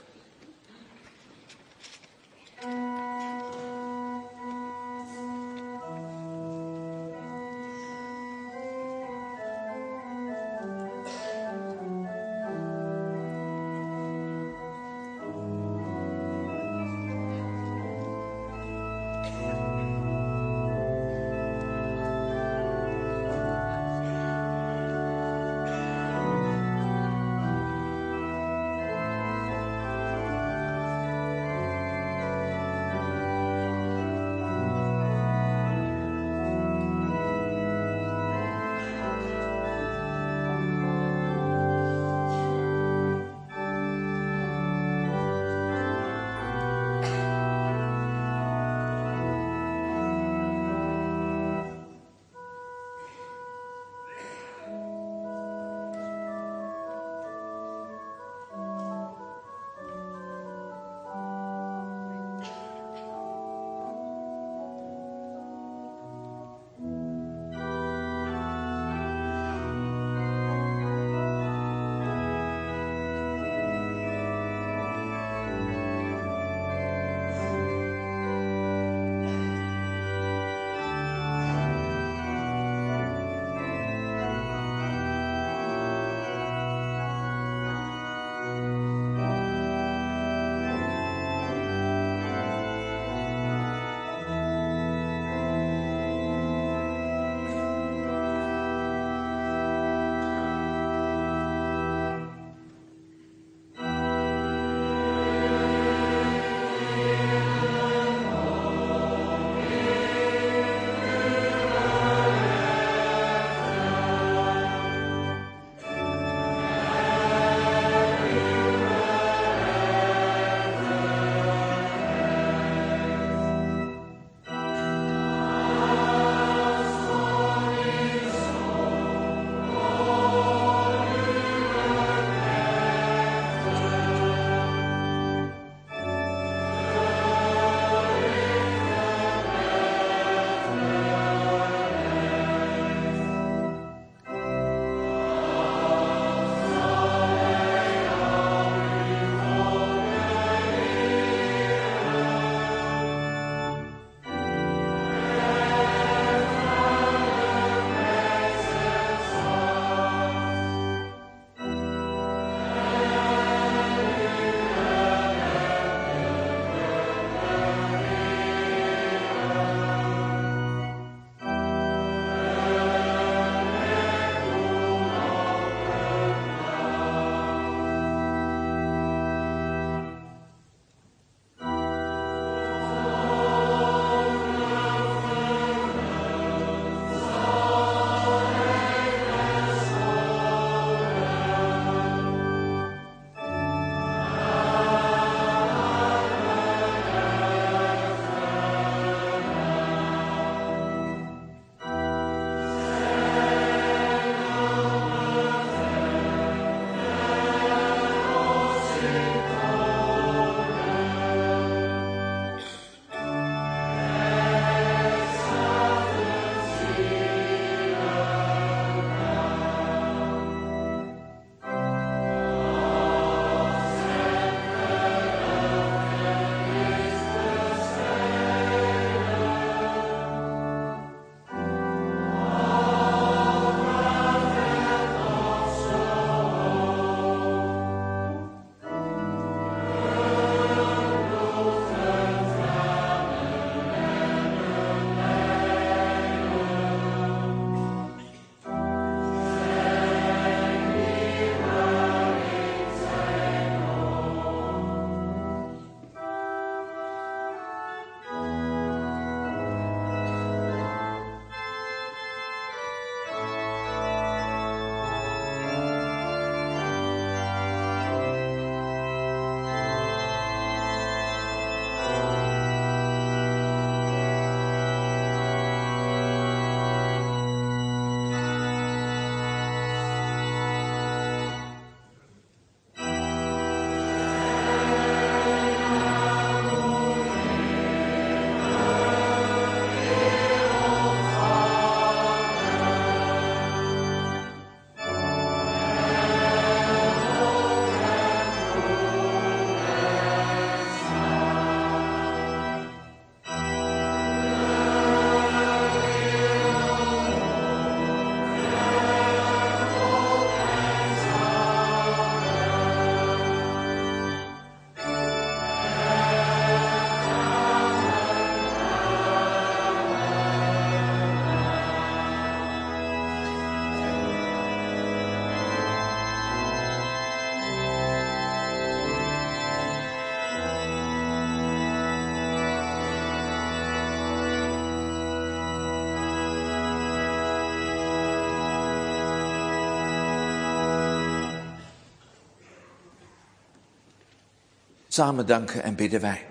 Samen danken en bidden wij.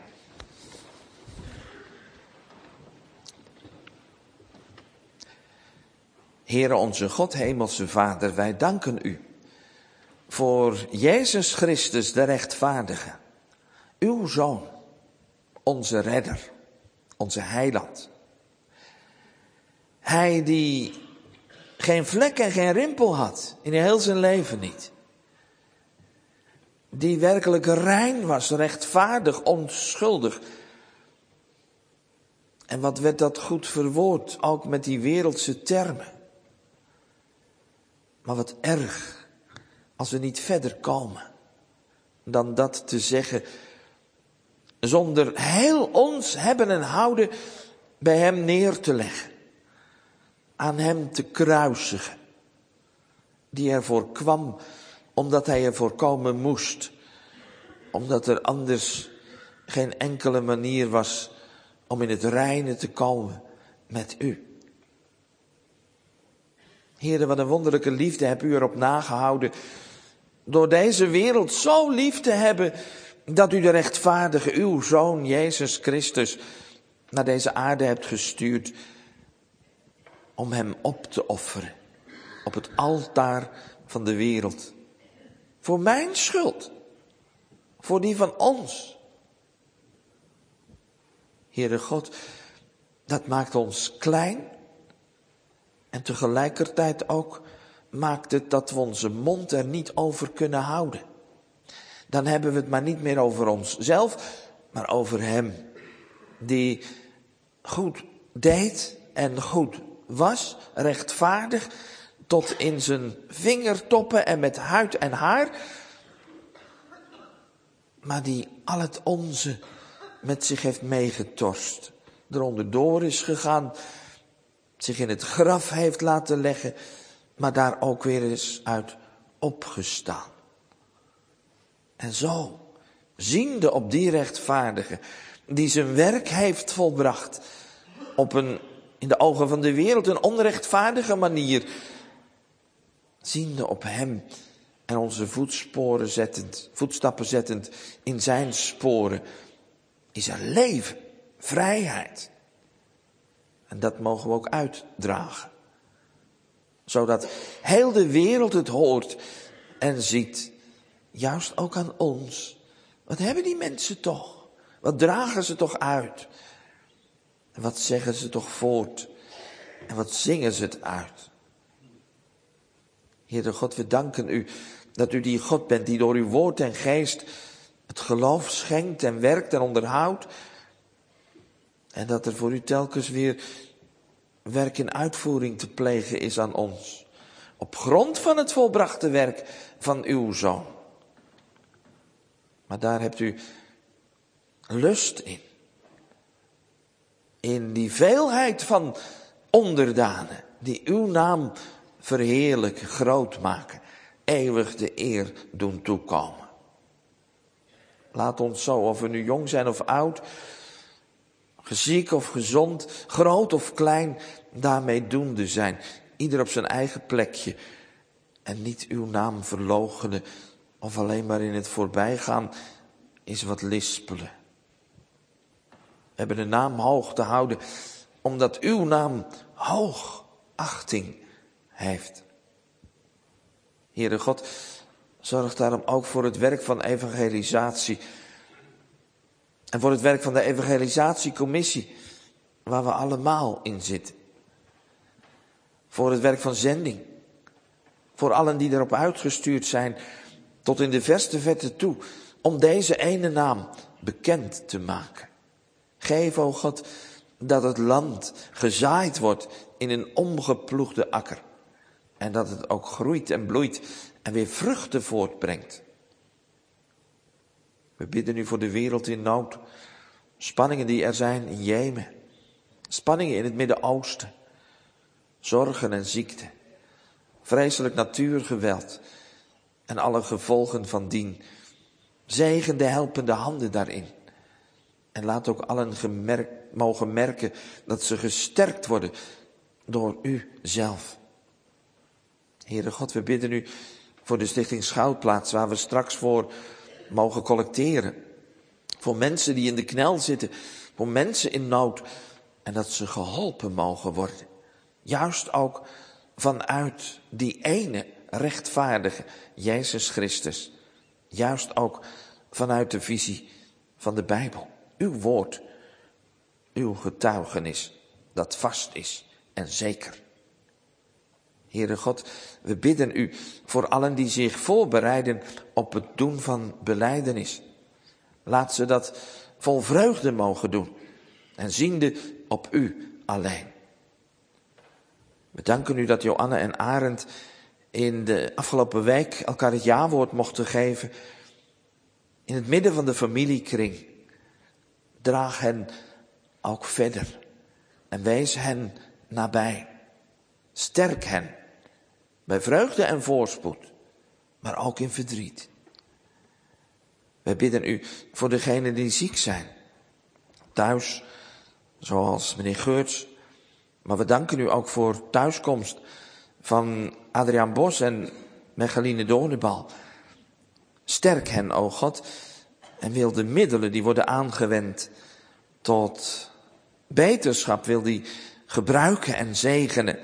Heere onze God, hemelse Vader, wij danken u voor Jezus Christus, de rechtvaardige, uw Zoon, onze redder, onze heiland. Hij die geen vlek en geen rimpel had, in heel zijn leven niet. Die werkelijk rein was, rechtvaardig, onschuldig. En wat werd dat goed verwoord, ook met die wereldse termen. Maar wat erg, als we niet verder komen dan dat te zeggen, zonder heel ons hebben en houden bij hem neer te leggen. Aan hem te kruisigen. Die ervoor kwam, omdat hij ervoor komen moest. Omdat er anders geen enkele manier was om in het reine te komen met u. Heere, wat een wonderlijke liefde hebt u erop nagehouden. Door deze wereld zo lief te hebben, dat u de rechtvaardige, uw Zoon, Jezus Christus, naar deze aarde hebt gestuurd. Om hem op te offeren. Op het altaar van de wereld. Voor mijn schuld. Voor die van ons. Heere God, dat maakt ons klein. En tegelijkertijd ook maakt het dat we onze mond er niet over kunnen houden. Dan hebben we het maar niet meer over onszelf, maar over hem. Die goed deed en goed was, rechtvaardig, tot in zijn vingertoppen en met huid en haar. Maar die al het onze met zich heeft meegetorst. Eronder door is gegaan, zich in het graf heeft laten leggen, maar daar ook weer eens uit opgestaan. En zo, ziende op die rechtvaardige, die zijn werk heeft volbracht, op een, in de ogen van de wereld, een onrechtvaardige manier, ziende op hem en onze voetstappen zettend in zijn sporen, is er leven, vrijheid. En dat mogen we ook uitdragen. Zodat heel de wereld het hoort en ziet. Juist ook aan ons. Wat hebben die mensen toch? Wat dragen ze toch uit? En wat zeggen ze toch voort? En wat zingen ze het uit? Heere God, we danken u dat u die God bent die door uw woord en geest het geloof schenkt en werkt en onderhoudt. En dat er voor u telkens weer werk in uitvoering te plegen is aan ons. Op grond van het volbrachte werk van uw Zoon. Maar daar hebt u lust in. In die veelheid van onderdanen die uw naam verheerlijken, groot maken. Eeuwig de eer doen toekomen. Laat ons zo, of we nu jong zijn of oud, ziek of gezond, groot of klein, daarmee doende zijn. Ieder op zijn eigen plekje. En niet uw naam verloochenen of alleen maar in het voorbijgaan is wat lispelen. We hebben de naam hoog te houden, omdat uw naam hoogachting heeft. Heere God, zorg daarom ook voor het werk van evangelisatie. En voor het werk van de evangelisatiecommissie, waar we allemaal in zitten. Voor het werk van zending. Voor allen die erop uitgestuurd zijn, tot in de verste verte toe, om deze ene naam bekend te maken. Geef, o God, dat het land gezaaid wordt in een omgeploegde akker. En dat het ook groeit en bloeit en weer vruchten voortbrengt. We bidden nu voor de wereld in nood. Spanningen die er zijn in Jemen. Spanningen in het Midden-Oosten. Zorgen en ziekte. Vreselijk natuurgeweld. En alle gevolgen van dien. Zegen de helpende handen daarin. En laat ook allen mogen merken dat ze gesterkt worden door u zelf. Heere God, we bidden u voor de stichting Schuilplaats, waar we straks voor mogen collecteren. Voor mensen die in de knel zitten, voor mensen in nood. En dat ze geholpen mogen worden. Juist ook vanuit die ene rechtvaardige Jezus Christus. Juist ook vanuit de visie van de Bijbel. Uw woord, uw getuigenis, dat vast is en zeker. Heere God, we bidden u voor allen die zich voorbereiden op het doen van belijdenis. Laat ze dat vol vreugde mogen doen en ziende op u alleen. We danken u dat Joanne en Arend in de afgelopen week elkaar het jawoord mochten geven. In het midden van de familiekring. Draag hen ook verder en wees hen nabij. Sterk hen bij vreugde en voorspoed, maar ook in verdriet. Wij bidden u voor degenen die ziek zijn. Thuis, zoals meneer Geurts. Maar we danken u ook voor thuiskomst van Adriaan Bos en Mechaline Donebal. Sterk hen, o God, en wil de middelen die worden aangewend tot beterschap, wil die gebruiken en zegenen.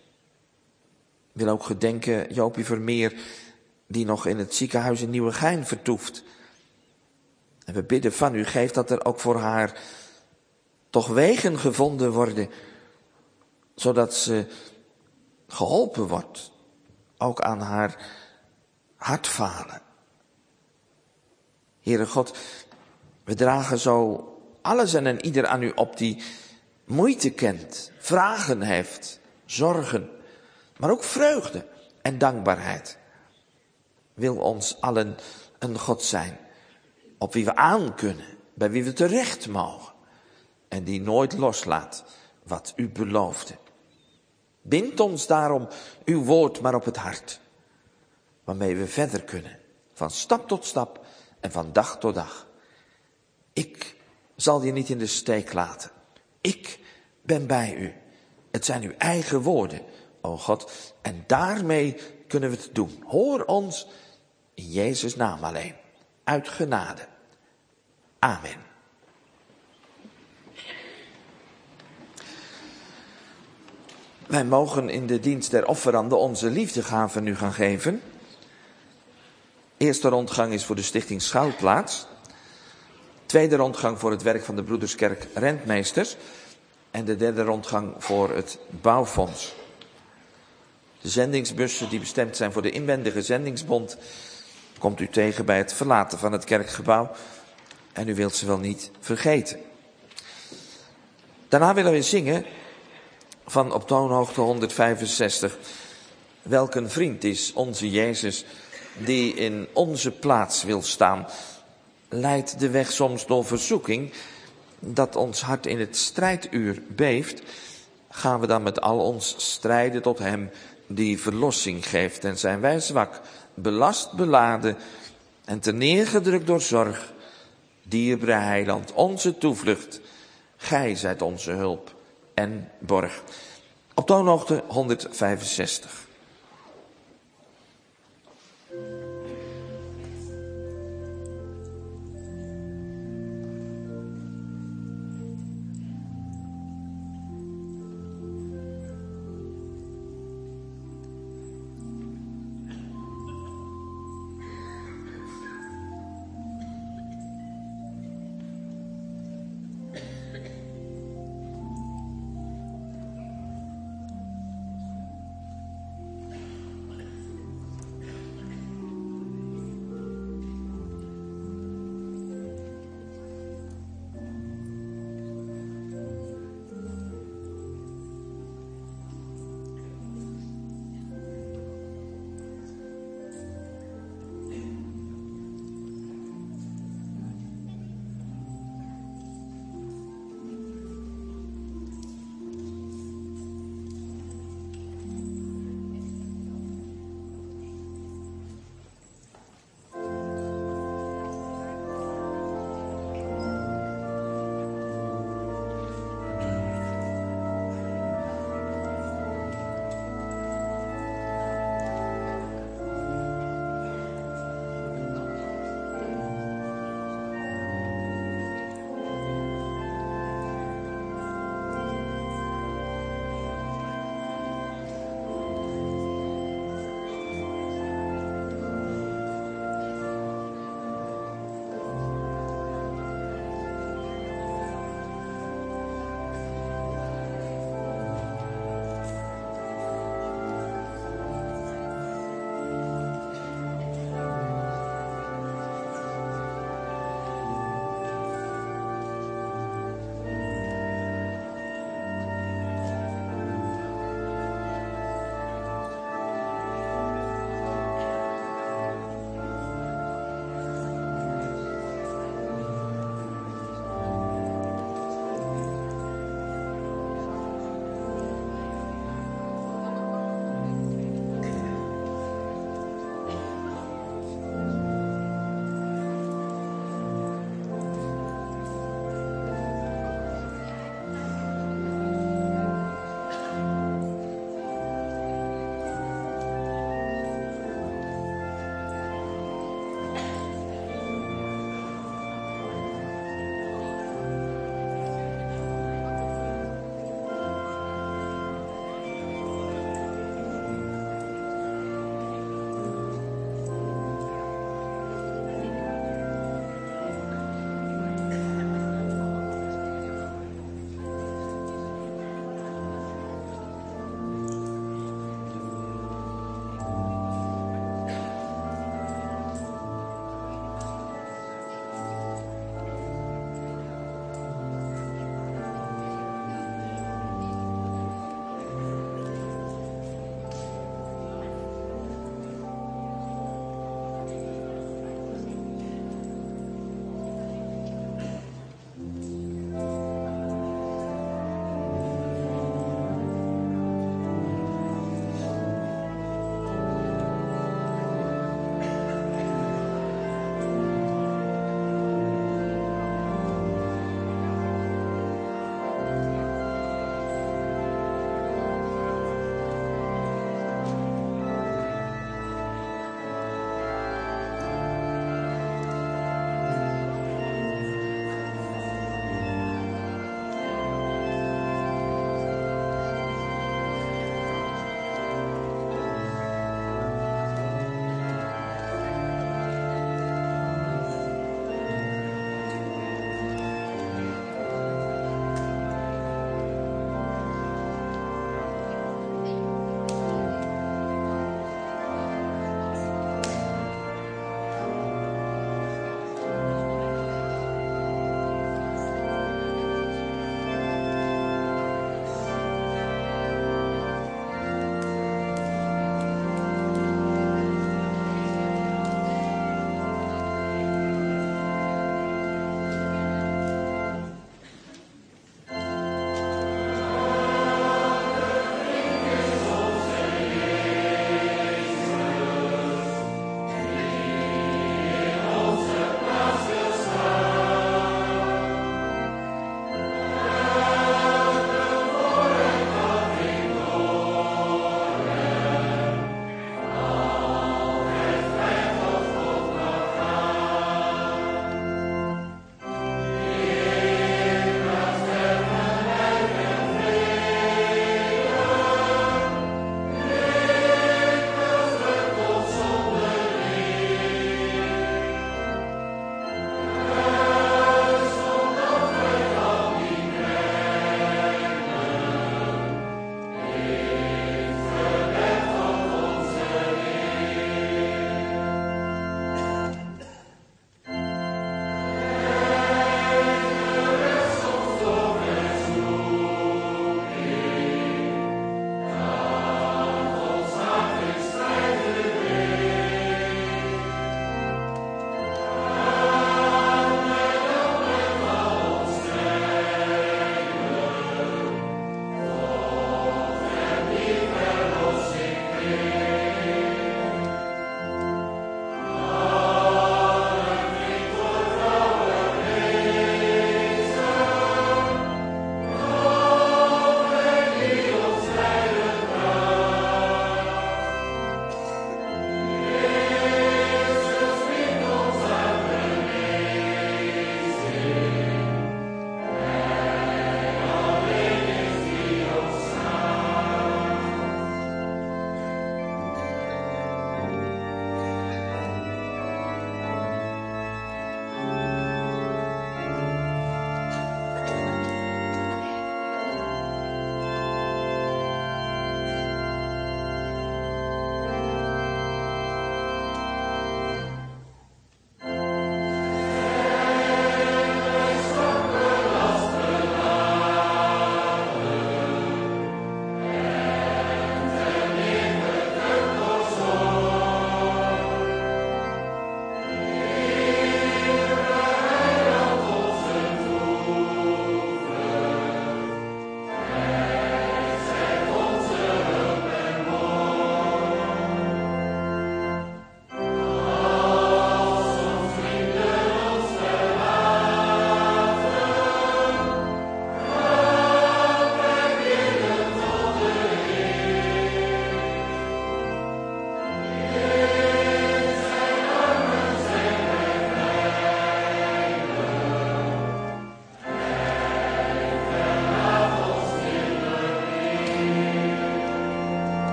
Wil ook gedenken Jopie Vermeer, die nog in het ziekenhuis in Nieuwegein vertoeft. En we bidden van u, geef dat er ook voor haar toch wegen gevonden worden, zodat ze geholpen wordt, ook aan haar hartfalen. Heere God, we dragen zo alles en ieder aan u op die moeite kent, vragen heeft, zorgen, maar ook vreugde en dankbaarheid. Wil ons allen een God zijn, op wie we aan kunnen, bij wie we terecht mogen en die nooit loslaat wat u beloofde. Bind ons daarom uw woord maar op het hart, waarmee we verder kunnen, van stap tot stap en van dag tot dag. Ik zal je niet in de steek laten. Ik ben bij u. Het zijn uw eigen woorden, o God, en daarmee kunnen we het doen. Hoor ons in Jezus' naam alleen, uit genade. Amen. Wij mogen in de dienst der offeranden onze liefdegave nu gaan geven. Eerste rondgang is voor de stichting Schuilplaats. Tweede rondgang voor het werk van de Broederskerk Rentmeesters. En de derde rondgang voor het bouwfonds. De zendingsbussen die bestemd zijn voor de inwendige zendingsbond komt u tegen bij het verlaten van het kerkgebouw. En u wilt ze wel niet vergeten. Daarna willen we zingen van op toonhoogte 165. Welk een vriend is onze Jezus die in onze plaats wil staan. Leidt de weg soms door verzoeking, dat ons hart in het strijduur beeft, gaan we dan met al ons strijden tot hem die verlossing geeft. En zijn wij zwak, belast, beladen en terneergedrukt door zorg, dierbare heiland, onze toevlucht, gij zijt onze hulp en borg. Op toonhoogte 165.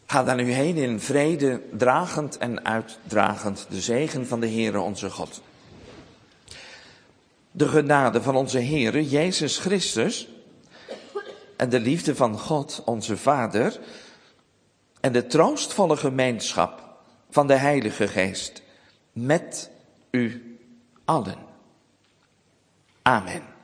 Ga dan nu heen in vrede, dragend en uitdragend de zegen van de Heere onze God. De genade van onze Heere Jezus Christus en de liefde van God onze Vader en de troostvolle gemeenschap van de Heilige Geest met u allen. Amen.